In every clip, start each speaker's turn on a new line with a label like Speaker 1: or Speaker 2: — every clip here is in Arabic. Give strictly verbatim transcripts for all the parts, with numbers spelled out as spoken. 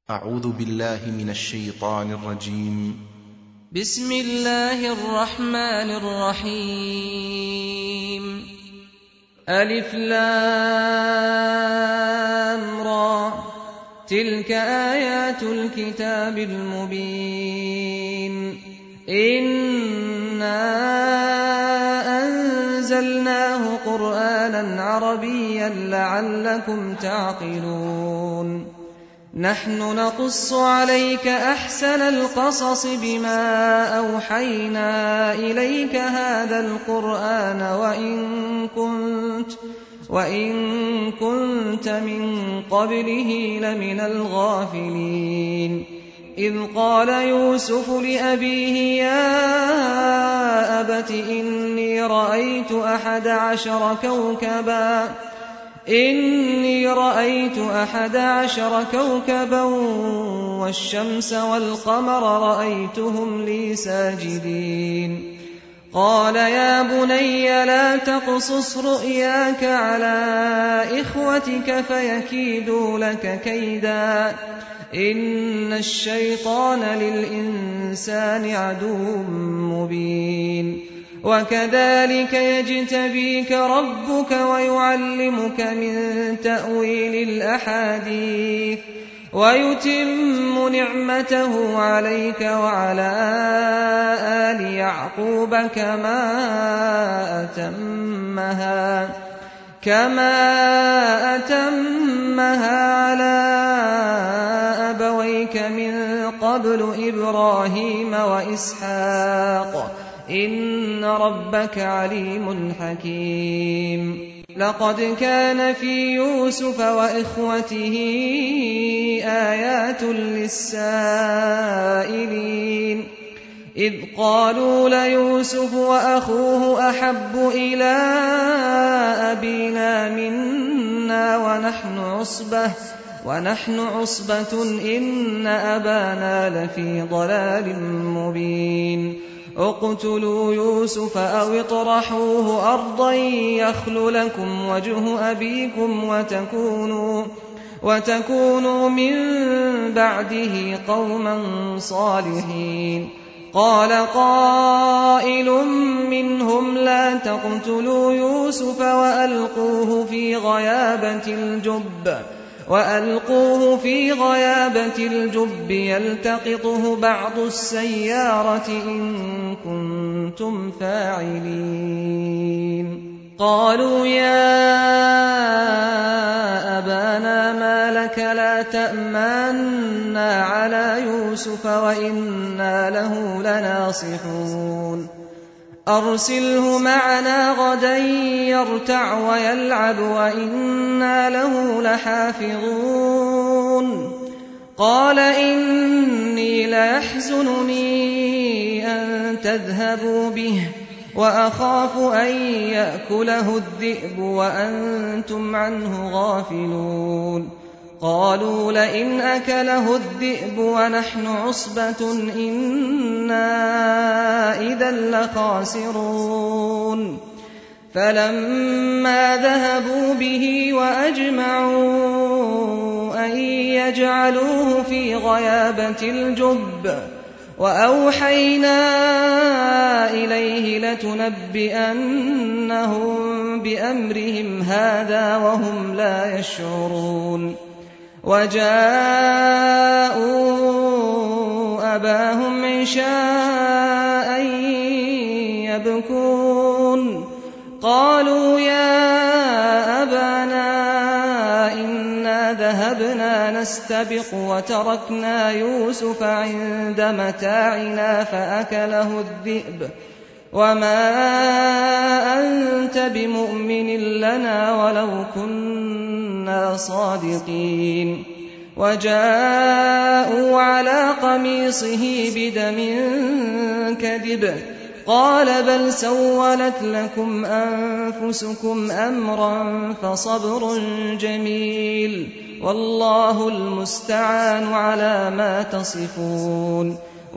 Speaker 1: أعوذ بالله من الشيطان الرجيم.
Speaker 2: بسم الله الرحمن الرحيم. ألف لام را، تلك آيات الكتاب المبين. إنا أنزلناه قرآنا عربيا لعلكم تعقلون. نحن نقص عليك أحسن القصص بما أوحينا إليك هذا القرآن وإن كنت, وإن كنت من قبله لمن الغافلين. إذ قال يوسف لأبيه يا أبت إني رأيت أحد عشر كوكبا إني رأيت أحد عشر كوكبا والشمس والقمر رأيتهم لي ساجدين. قال يا بني لا تقصص رؤياك على إخوتك فيكيدوا لك كيدا إن الشيطان للإنسان عدو مبين. وكذلك يجتبيك ربك ويعلمك من تأويل الأحاديث ويتم نعمته عليك وعلى آل يعقوب كما أتمها كما أتمها على أبويك من قبل إبراهيم وإسحاق إن ربك عليم حكيم. لقد كان في يوسف وإخوته آيات للسائلين إذ قالوا ليوسف وأخوه أحب إلى أبينا منا ونحن عصبة ونحن عصبة إن أبانا لفي ضلال مبين. اقتلوا يوسف أو اطرحوه أرضا يخل لكم وجه أبيكم وتكونوا, وتكونوا من بعده قوما صالحين. قال قائل منهم لا تقتلوا يوسف وألقوه في غيابة الجب وألقوه في غيابة الجب يلتقطه بعض السيارة إن كنتم فاعلين. قالوا يا أبانا ما لك لا تأمنا على يوسف وإنا له لناصحون. أرسله معنا غدا يرتع ويلعب وإنا له لحافظون. قال إني ليحزنني أن تذهبوا به وأخاف أن يأكله الذئب وأنتم عنه غافلون. قالوا لئن أكله الذئب ونحن عصبة إنا إذا لخاسرون. فلما ذهبوا به وأجمعوا أن يجعلوه في غيابة الجب وأوحينا إليه لتنبئنهم بأمرهم هذا وهم لا يشعرون. وجاءوا أباهم عشاء يبكون. قالوا يا أبانا إنا ذهبنا نستبق وتركنا يوسف عند متاعنا فأكله الذئب وما أنت بمؤمن لنا ولو كنا صادقين. وجاءوا على قميصه بدم كذب قال بل سولت لكم أنفسكم أمرا فصبر جميل والله المستعان على ما تصفون.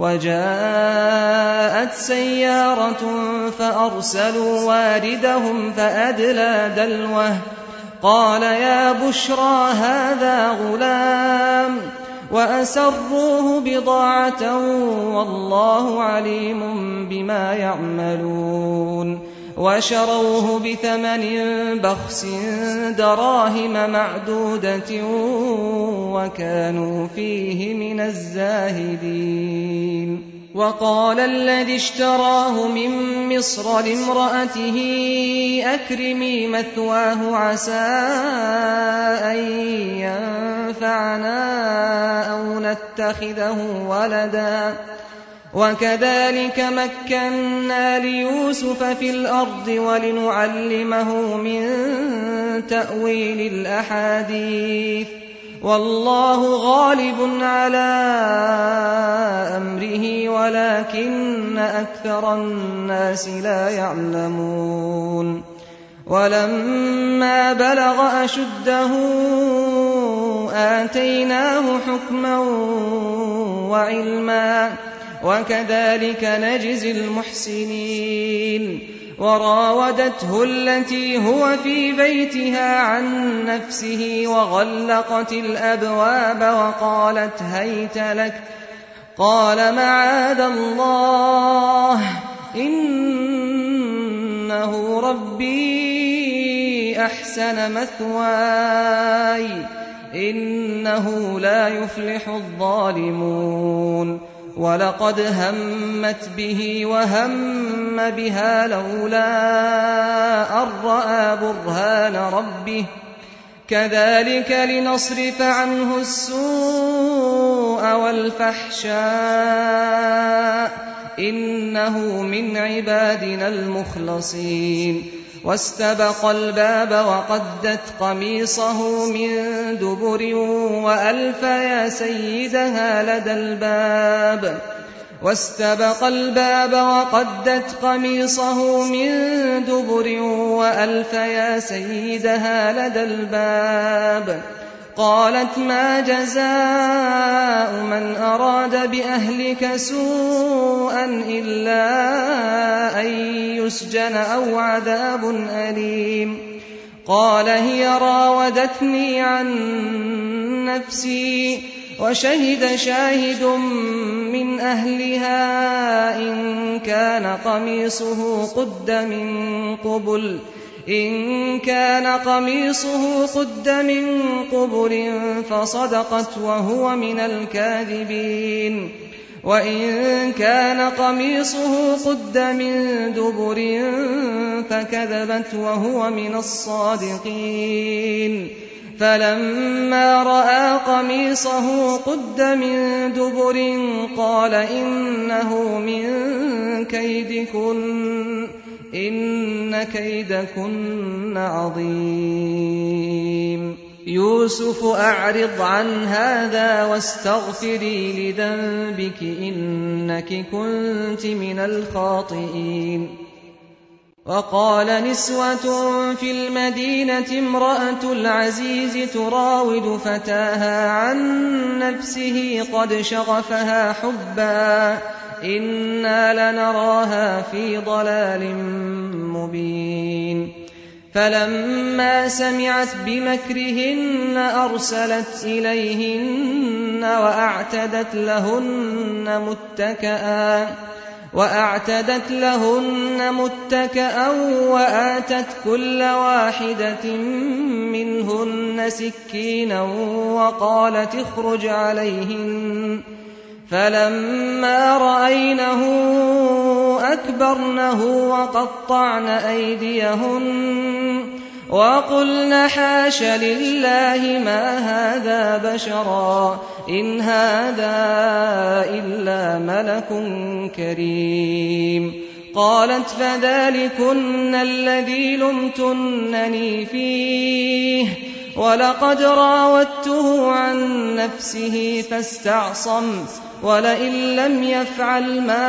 Speaker 2: وجاءت سيارة فأرسلوا واردهم فأدلى دلوه قال يا بشرى هذا غلام وأسروه بضاعة والله عليم بما يعملون وشروه بثمن بخس دراهم معدودة وكانوا فيه من الزاهدين. وقال الذي اشتراه من مصر لامرأته أكرمي مثواه عسى أن ينفعنا أو نتخذه ولدا وكذلك مكنا ليوسف في الأرض ولنعلمه من تأويل الأحاديث والله غالب على أمره ولكن أكثر الناس لا يعلمون. ولما بلغ أشده آتيناه حكما وعلما وكذلك نجزي المحسنين. وراودته التي هو في بيتها عن نفسه وغلقت الأبواب وقالت هيت لك قال معاذ الله إنه ربي أحسن مثواي إنه لا يفلح الظالمون. ولقد همت به وهم بها لولا أن رأى برهان ربه كذلك لنصرف عنه السوء والفحشاء إنه من عبادنا المخلصين. واستبق الباب وقدت قميصه من دبر وألف يا سيدها لدى الباب واستبق الباب وقدت قميصه من دبر وألف يا سيدها لدى الباب. قالت ما جزاء من أراد بأهلك سوءا إلا أن يسجن أو عذاب أليم. قال هي راودتني عن نفسي وشهد شاهد من أهلها إن كان قميصه قد من قبل إن كان قميصه قد من قبل فصدقت وهو من الكاذبين وإن كان قميصه قد من دبر فكذبت وهو من الصادقين. فلما رأى قميصه قد من دبر قال إنه من كيدكن إن كيدكن عظيم. يوسف أعرض عن هذا واستغفري لذنبك إنك كنت من الخاطئين. وقال نسوة في المدينة امرأة العزيز تراود فتاها عن نفسه قد شغفها حبا إنا لنراها في ضلال مبين. فلما سمعت بمكرهن أرسلت إليهن وأعتدت لهن متكئا وأعتدت لهن متكئا وآتت كل واحدة منهن سكينا وقالت اخرج عليهن. فلما رأينه أكبرنه وقطعن أيديهن وقلن حاش لله ما هذا بشرا إن هذا إلا ملك كريم. قالت فذلكن الذي لمتنني فيه ولقد راودته عن نفسه فاستعصم ولئن لم يفعل ما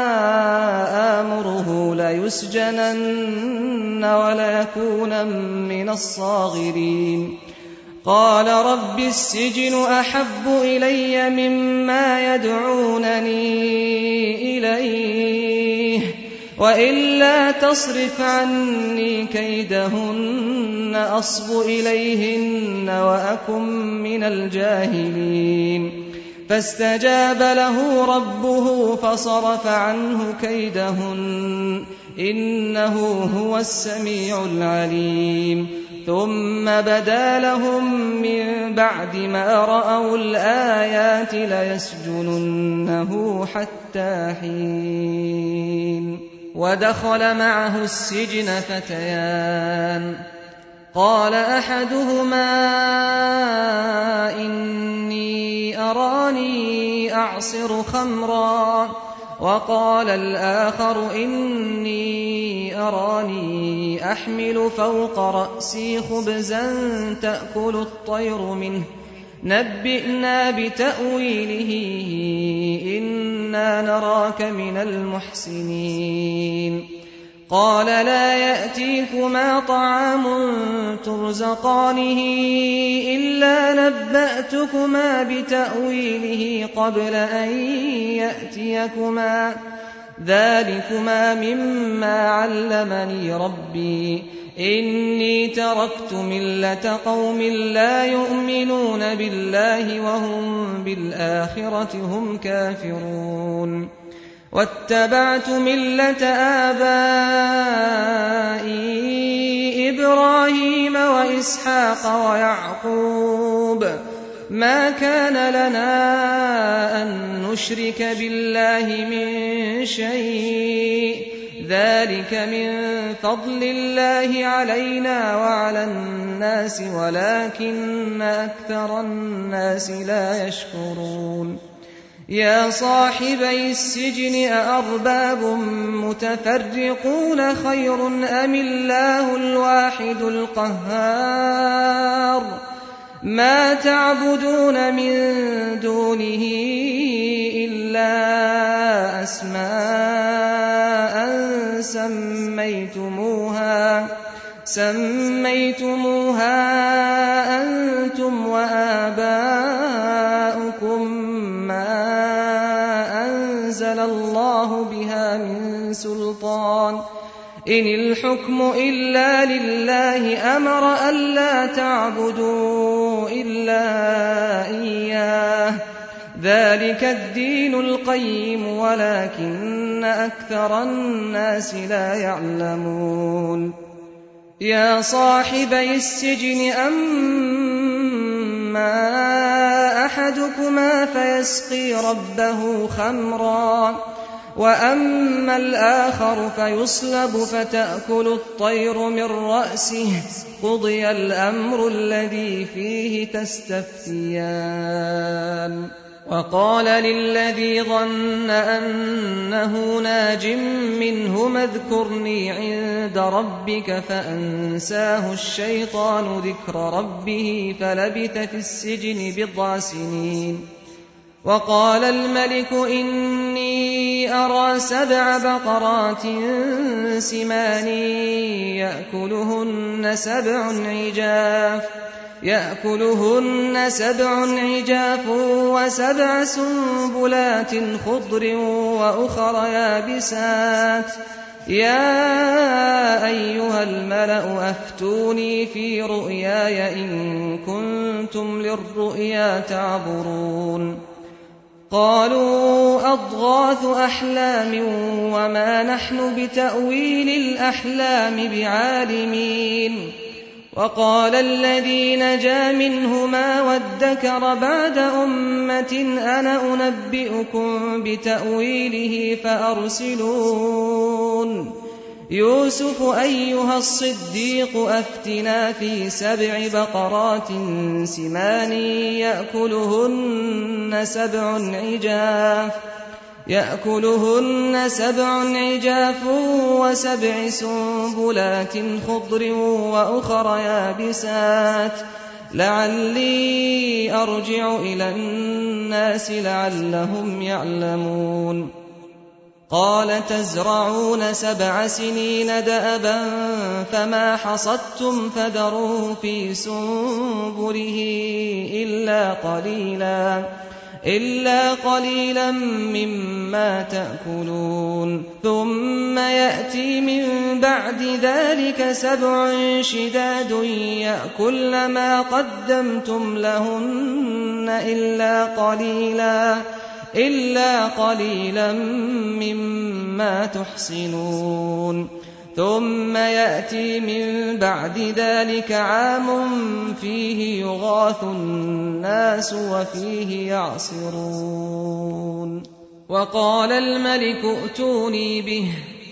Speaker 2: آمره ليسجنن وليكون من الصاغرين. قال رب السجن أحب إلي مما يدعونني إليه وإلا تصرف عني كيدهن أصب إليهن وأكن من الجاهلين فاستجاب له ربه فصرف عنه كيدهن إنه هو السميع العليم ثم بدا لهم من بعد ما رأوا الآيات ليسجننه حتى حين ودخل معه السجن فتيان قال أحدهما إني أراني أعصر خمرا وقال الآخر إني أراني أحمل فوق رأسي خبزا تأكل الطير منه نبئنا بتأويله إنا نراك من المحسنين قال لا يأتيكما طعام ترزقانه إلا نبأتكما بتأويله قبل أن يأتيكما ذلكما مما علمني ربي إني تركت ملة قوم لا يؤمنون بالله وهم بالآخرة هم كافرون واتبعت ملة آبائي إبراهيم وإسحاق ويعقوب ما كان لنا أن نشرك بالله من شيء ذلك من فضل الله علينا وعلى الناس ولكن أكثر الناس لا يشكرون يا صاحبي السجن أأرباب متفرقون خير أم الله الواحد القهار ما تعبدون من دونه إلا أسماء سميتموها سميتموها أنتم وآباؤكم ما أنزل الله بها من سلطان إن الحكم إلا لله أمر ألا تعبدوا إلا إياه ذلك الدين القيم ولكن أكثر الناس لا يعلمون يا صاحبي السجن أما أحدكما فيسقي ربه خمرا وأما الآخر فيصلب فتأكل الطير من رأسه قضي الأمر الذي فيه تستفتيان وقال للذي ظن أنه ناج منهما اذكرني عند ربك فأنساه الشيطان ذكر ربه فلبث في السجن بضع سنين وقال الملك إني أرى سبع بقرات سمان يأكلهن سبع عجاف يأكلهن سبع عجاف وسبع سنبلات خضر وأخر يابسات يا أيها الملأ أفتوني في رؤياي إن كنتم للرؤيا تعبرون قالوا أضغاث أحلام وما نحن بتأويل الأحلام بعالمين وقال الذي نجا منهما وادكر بعد أمة أنا أنبئكم بتأويله فأرسلون يوسف أيها الصديق أفتنا في سبع بقرات سمان يأكلهن سبع عجاف يأكلهن سبع عجاف وسبع سنبلات خضر وأخر يابسات لعلي أرجع إلى الناس لعلهم يعلمون قال تزرعون سبع سنين دأبا فما حصدتم فذروه في سنبله إلا قليلا إلا قليلا مما تأكلون ثم يأتي من بعد ذلك سبع شداد يأكلن ما قدمتم لهن إلا قليلا إلا قليلا مما تحصنون ثم يأتي من بعد ذلك عام فيه يغاث الناس وفيه يعصرون وقال الملك ائتوني به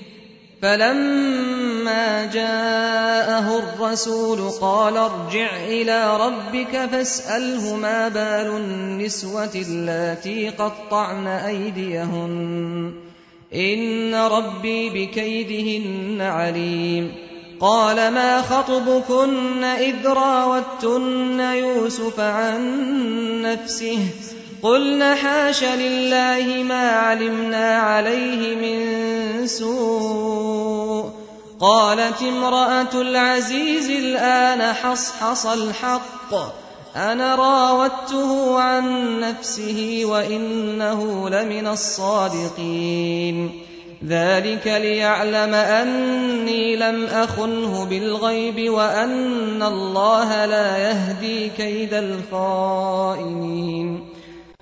Speaker 2: فلما جاءه الرسول قال ارجع إلى ربك فاسأله ما بال النسوة اللاتي قطعن أيديهن إن ربي بكيدهن عليم قال ما خطبكن إذ راوتن يوسف عن نفسه قلن حاش لله ما علمنا عليه من سوء قالت امرأة العزيز الآن حصحص الحق أنا راودته عن نفسه وإنه لمن الصادقين ذلك ليعلم أني لم أخنه بالغيب وأن الله لا يهدي كيد الخائنين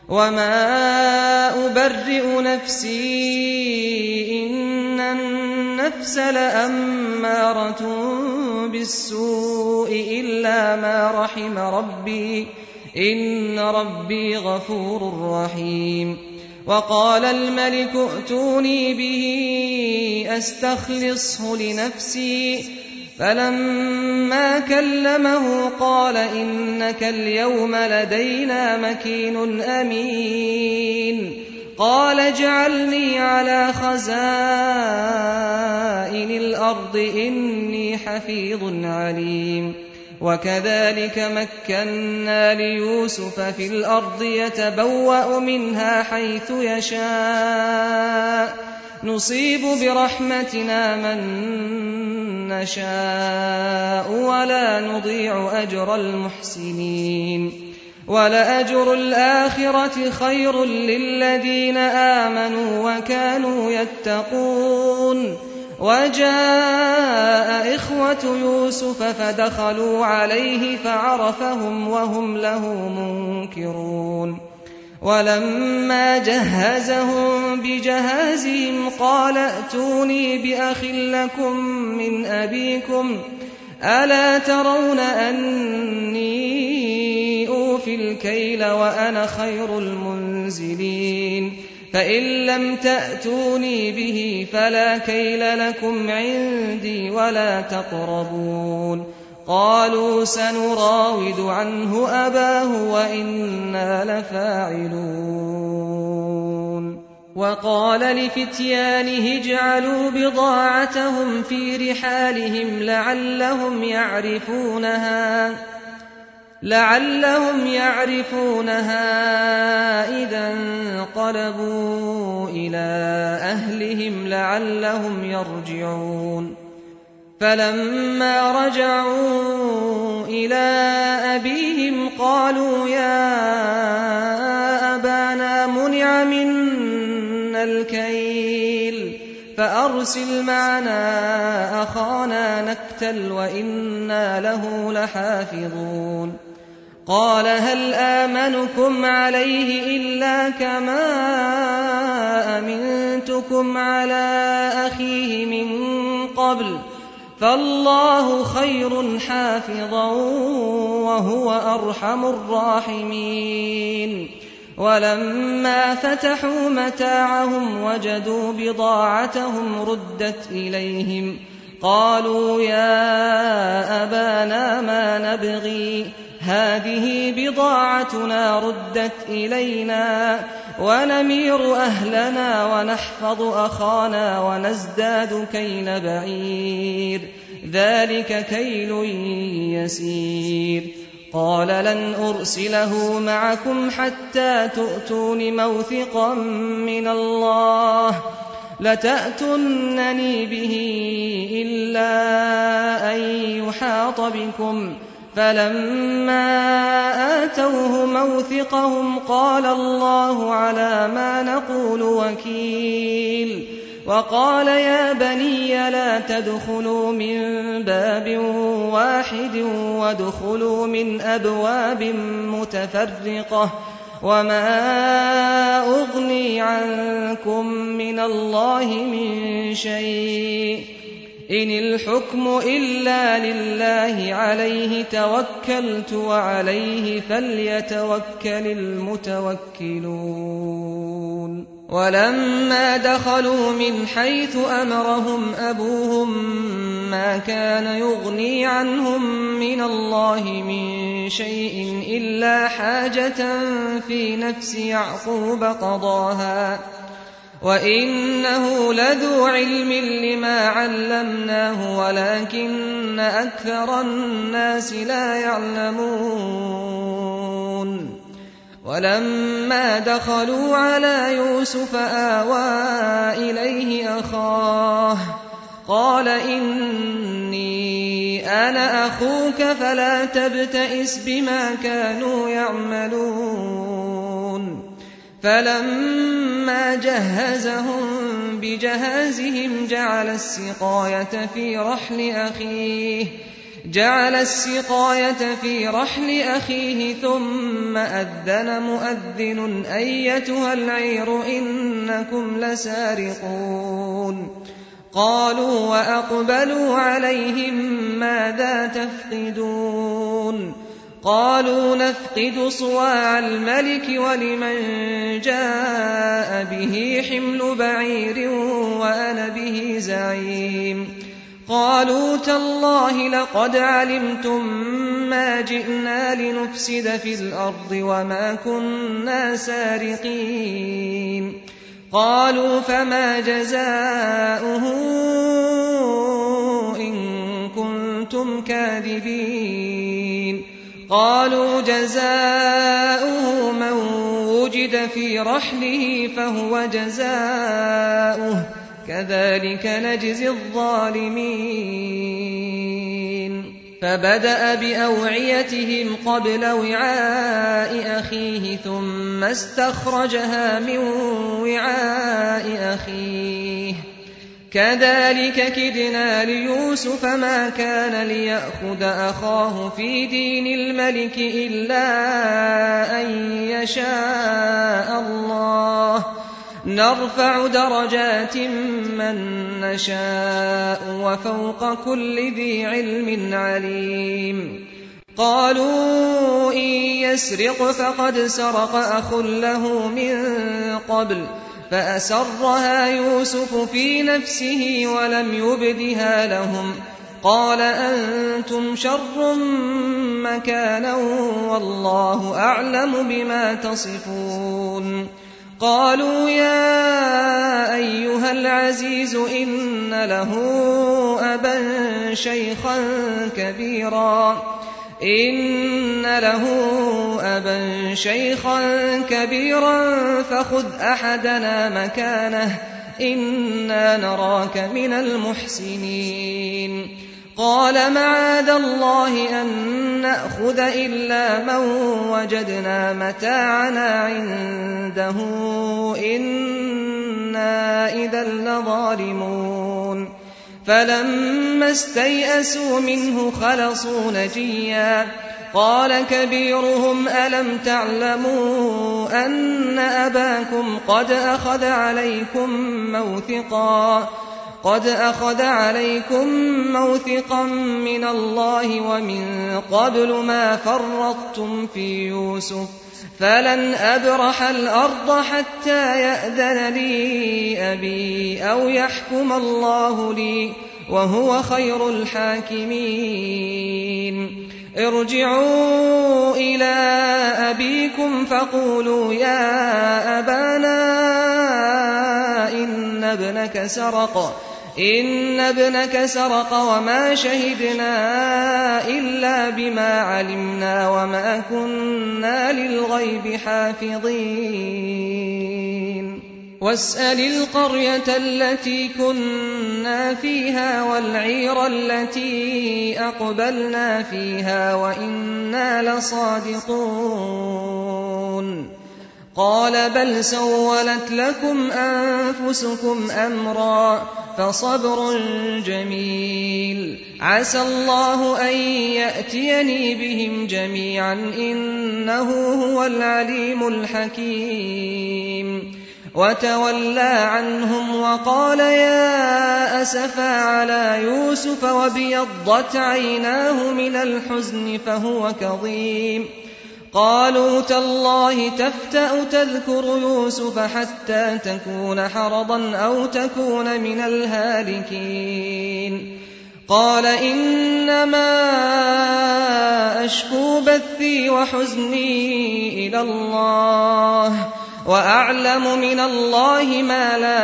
Speaker 2: وما أبرئ نفسي إن النفس لأمارة بالسوء إلا ما رحم ربي إن ربي غفور رحيم وقال الملك ائتوني به أستخلصه لنفسي فلما كلمه قال إنك اليوم لدينا مكين أمين قال اجعلني على خزائن الأرض إني حفيظ عليم وكذلك مكنا ليوسف في الأرض يتبوأ منها حيث يشاء نصيب برحمتنا من نشاء ولا نضيع أجر المحسنين ولأجر الآخرة خير للذين آمنوا وكانوا يتقون وجاء إخوة يوسف فدخلوا عليه فعرفهم وهم له منكرون ولما جهزهم بجهازهم قال ائتوني بأخ لكم من أبيكم ألا ترون أني أوفي الكيل وأنا خير المنزلين فإن لم تأتوني به فلا كيل لكم عندي ولا تقربون قالوا سنراود عنه أباه وإنا لفاعلون وقال لفتيانه اجعلوا بضاعتهم في رحالهم لعلهم يعرفونها لعلهم يعرفونها إذا انقلبوا إلى أهلهم لعلهم يرجعون فلما رجعوا إلى أبيهم قالوا يا أبانا منع منا الكيل فأرسل معنا أخانا نكتل وإنا له لحافظون قال هل آمنكم عليه إلا كما أمنتكم على أخيه من قبل فالله خير حافظا وهو أرحم الراحمين ولما فتحوا متاعهم وجدوا بضاعتهم ردت إليهم قالوا يا أبانا ما نبغي هذه بضاعتنا ردت إلينا ونمير أهلنا ونحفظ أخانا ونزداد كيل بعير ذلك كيل يسير قال لن أرسله معكم حتى تؤتون موثقا من الله لتأتونني به إلا أن يحاط بكم فلما آتوه موثقهم قال الله على ما نقول وكيل. وقال يا بني لا تدخلوا من باب واحد وادخلوا من أبواب متفرقة وما أغني عنكم من الله من شيء إن الحكم إلا لله عليه توكلت وعليه فليتوكل المتوكلون. ولما دخلوا من حيث أمرهم أبوهم ما كان يغني عنهم من الله من شيء إلا حاجة في نفس يعقوب قضاها وإنه لذو علم لما علمناه ولكن أكثر الناس لا يعلمون. ولما دخلوا على يوسف آوى إليه أخاه قال إني أنا أخوك فلا تبتئس بما كانوا يعملون. فلما جهزهم بجهازهم جعل السقاية في رحل أخيه جعل السقاية في رحل أخيه ثم أذن مؤذن أيتها العير إنكم لسارقون. قالوا وأقبلوا عليهم ماذا تفقدون؟ قالوا نفقد صواع الملك ولمن جاء به حمل بعير وأنا به زعيم. قالوا تالله لقد علمتم ما جئنا لنفسد في الأرض وما كنا سارقين. قالوا فما جزاؤه إن كنتم كاذبين؟ قالوا جزاؤه من وجد في رحله فهو جزاؤه كذلك نجزي الظالمين. فبدأ بأوعيتهم قبل وعاء أخيه ثم استخرجها من وعاء أخيه كذلك كدنا ليوسف ما كان ليأخذ أخاه في دين الملك إلا أن يشاء الله نرفع درجات من نشاء وفوق كل ذي علم عليم. قالوا إن يسرق فقد سرق أخ له من قبل فأسرها يوسف في نفسه ولم يبدها لهم. قال أنتم شر مكانا والله أعلم بما تصفون. قالوا يا أيها العزيز إن له أبا شيخا كبيرا إن له أبا شيخا كبيرا فخذ أحدنا مكانه إنا نراك من المحسنين. قال معاذ الله أن نأخذ إلا من وجدنا متاعنا عنده إنا إذا لظالمون. فلما استيئسوا منه خلصوا نجيا. قال كبيرهم ألم تعلموا أن أباكم قد أخذ عليكم موثقا قد أخذ عليكم موثقا من الله ومن قبل ما فرطتم في يوسف فلن أبرح الأرض حتى يأذن لي أبي أو يحكم الله لي وهو خير الحاكمين. ارجعوا إلى أبيكم فقولوا يا أبانا إن ابنك سرق إن ابنك سرق وما شهدنا إلا بما علمنا وما كنا للغيب حافظين. واسأل القرية التي كنا فيها والعير التي أقبلنا فيها وإنا لصادقون قال بل سولت لكم أنفسكم أمرا فصبر جميل عسى الله أن يأتيني بهم جميعا إنه هو العليم الحكيم وتولى عنهم وقال يا أسفا على يوسف وابيضت عيناه من الحزن فهو كظيم قالوا تالله تفتأ تذكر يوسف حتى تكون حرضا أو تكون من الهالكين قال إنما أشكو بثي وحزني إلى الله وأعلم من الله ما لا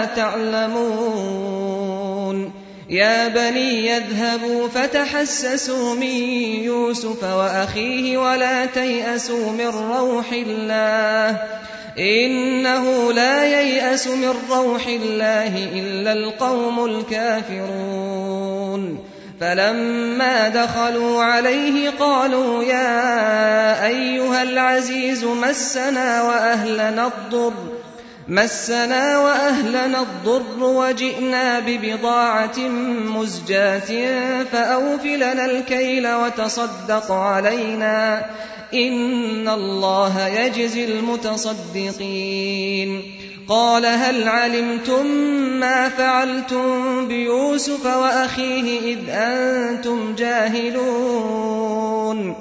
Speaker 2: تعلمون يا بني يذهبوا فتحسسوا من يوسف وأخيه ولا تيأسوا من روح الله إنه لا ييأس من روح الله إلا القوم الكافرون فلما دخلوا عليه قالوا يا أيها العزيز مسنا وأهلنا الضر مسنا وأهلنا الضر وجئنا ببضاعة مزجاة فأوفلنا الكيل وتصدق علينا إن الله يجزي المتصدقين قال هل علمتم ما فعلتم بيوسف وأخيه إذ أنتم جاهلون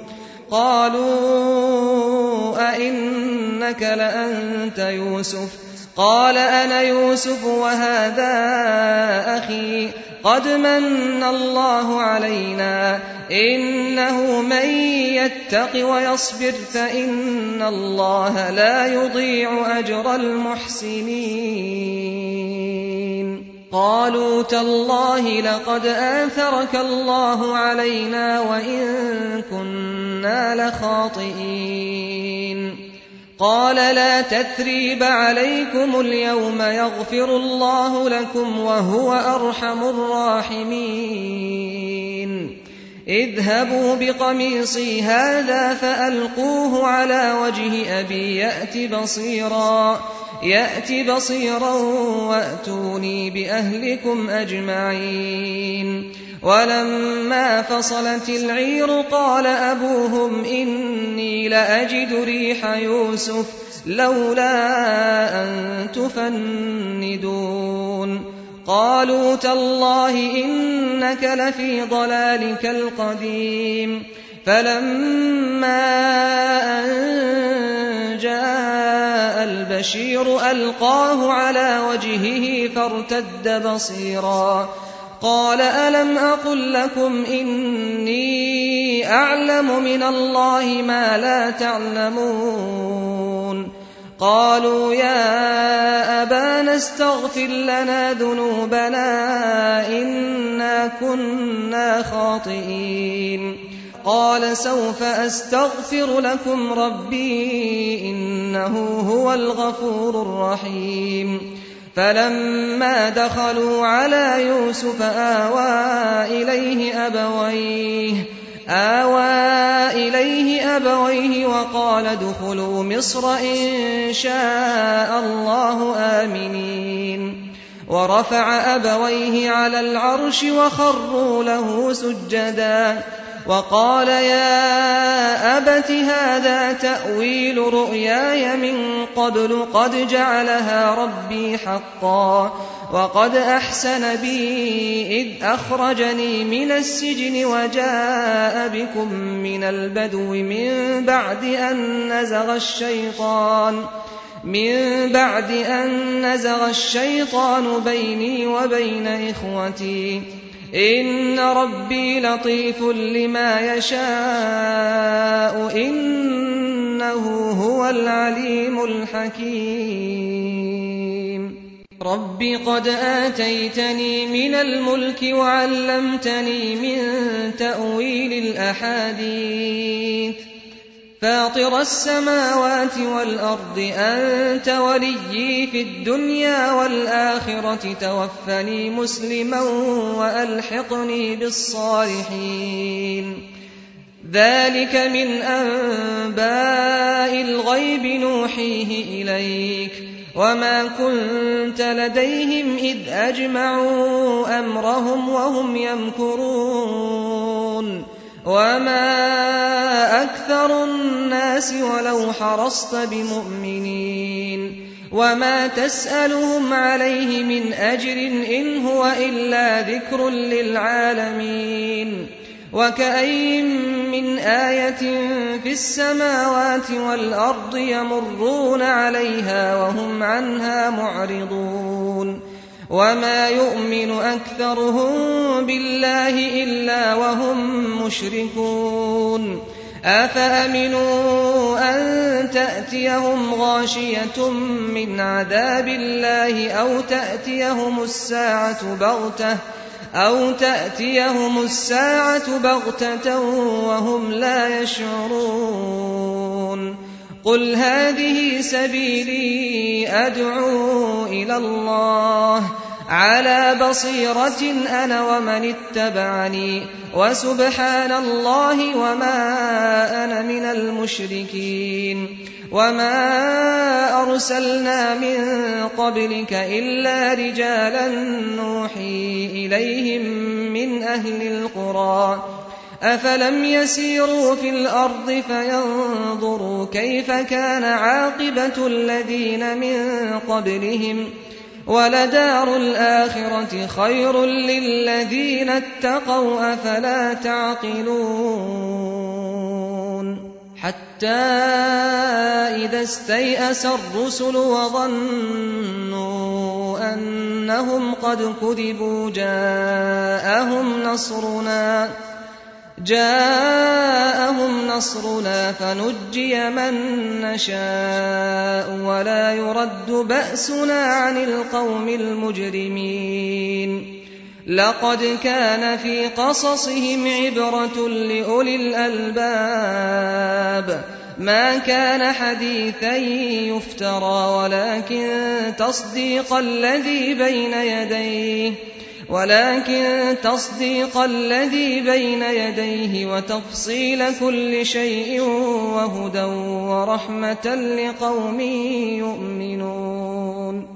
Speaker 2: قالوا أئنك لأنت يوسف قال أنا يوسف وهذا أخي قد من الله علينا إنه من يتق ويصبر فإن الله لا يضيع أجر المحسنين قالوا تالله لقد آثرك الله علينا وإن كنا لخاطئين قال لا تثريب عليكم اليوم يغفر الله لكم وهو أرحم الراحمين اذهبوا بقميصي هذا فألقوه على وجه أبي يأت بصيرا يأت بصيرا وأتوني بأهلكم أجمعين ولما فصلت العير قال أبوهم إني لأجد ريح يوسف لولا أن تفندون قالوا تالله إنك لفي ضلالك القديم فلما أن جاء البشير ألقاه على وجهه فارتد بصيرا قال ألم أقل لكم إني أعلم من الله ما لا تعلمون قالوا يا أبانا استغفر لنا ذنوبنا إنا كنا خاطئين قال سوف أستغفر لكم ربي إنه هو الغفور الرحيم فلما دخلوا على يوسف آوى إليه أبويه آوى إليه أبويه وقال ادخلوا مصر إن شاء الله آمنين ورفع أبويه على العرش وخروا له سجدا وقال يا أبت هذا تأويل رؤياي من قبل قد جعلها ربي حقا وقد أحسن بي إذ أخرجني من السجن وجاء بكم من البدو من بعد أن نزغ الشيطان من بعد أن نزغ الشيطان بيني وبين إخوتي إن ربي لطيف لما يشاء إنه هو العليم الحكيم رب قد آتيتني من الملك وعلمتني من تأويل الأحاديث فاطر السماوات والأرض أنت وليي في الدنيا والآخرة توفني مسلما وألحقني بالصالحين ذلك من أنباء الغيب نوحيه إليك وما كنت لديهم إذ أجمعوا أمرهم وهم يمكرون وما أكثر الناس ولو حرصت بمؤمنين وما تسألهم عليه من أجر إن هو إلا ذكر للعالمين وكأي من آية في السماوات والأرض يمرون عليها وهم عنها معرضون وما يؤمن أكثرهم بالله إلا وهم مشركون أفأمنوا أن تأتيهم غاشية من عذاب الله أو تأتيهم الساعة بغتة أو تأتيهم الساعة بغتة وهم لا يشعرون قل هذه سبيلي أدعو إلى الله على بصيرة أنا ومن اتبعني وسبحان الله وما أنا من المشركين وما أرسلنا من قبلك إلا رجالا نوحي إليهم من أهل القرى أفلم يسيروا في الأرض فينظروا كيف كان عاقبة الذين من قبلهم ولدار الآخرة خير للذين اتقوا أفلا تعقلون حتى إذا استيأس الرسل وظنوا أنهم قد كذبوا جاءهم نصرنا جاءهم نصرنا فنجي من نشاء ولا يرد بأسنا عن القوم المجرمين لقد كان في قصصهم عبرة لأولي الألباب ما كان حديثا يفترى ولكن تصديق الذي بين يديه ولكن تصديق الذي بين يديه وتفصيل كل شيء وهدى ورحمة لقوم يؤمنون